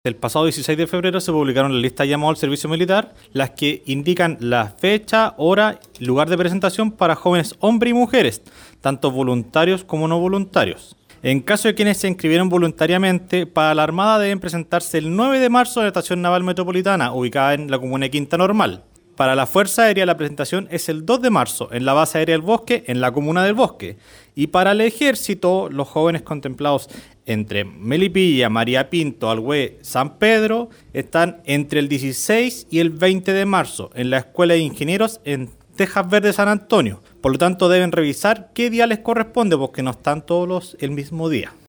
El pasado 16 de febrero se publicaron las listas de llamados al servicio militar, las que indican la fecha, hora y lugar de presentación para jóvenes hombres y mujeres, tanto voluntarios como no voluntarios. En caso de quienes se inscribieron voluntariamente, para la Armada deben presentarse el 9 de marzo en la Estación Naval Metropolitana, ubicada en la comuna de Quinta Normal. Para la Fuerza Aérea la presentación es el 2 de marzo en la Base Aérea del Bosque, en la comuna del Bosque. Y para el Ejército, los jóvenes contemplados entre Melipilla, María Pinto, Alhué, San Pedro, están entre el 16 y el 20 de marzo en la Escuela de Ingenieros en Tejas Verdes San Antonio. Por lo tanto, deben revisar qué día les corresponde porque no están todos el mismo día.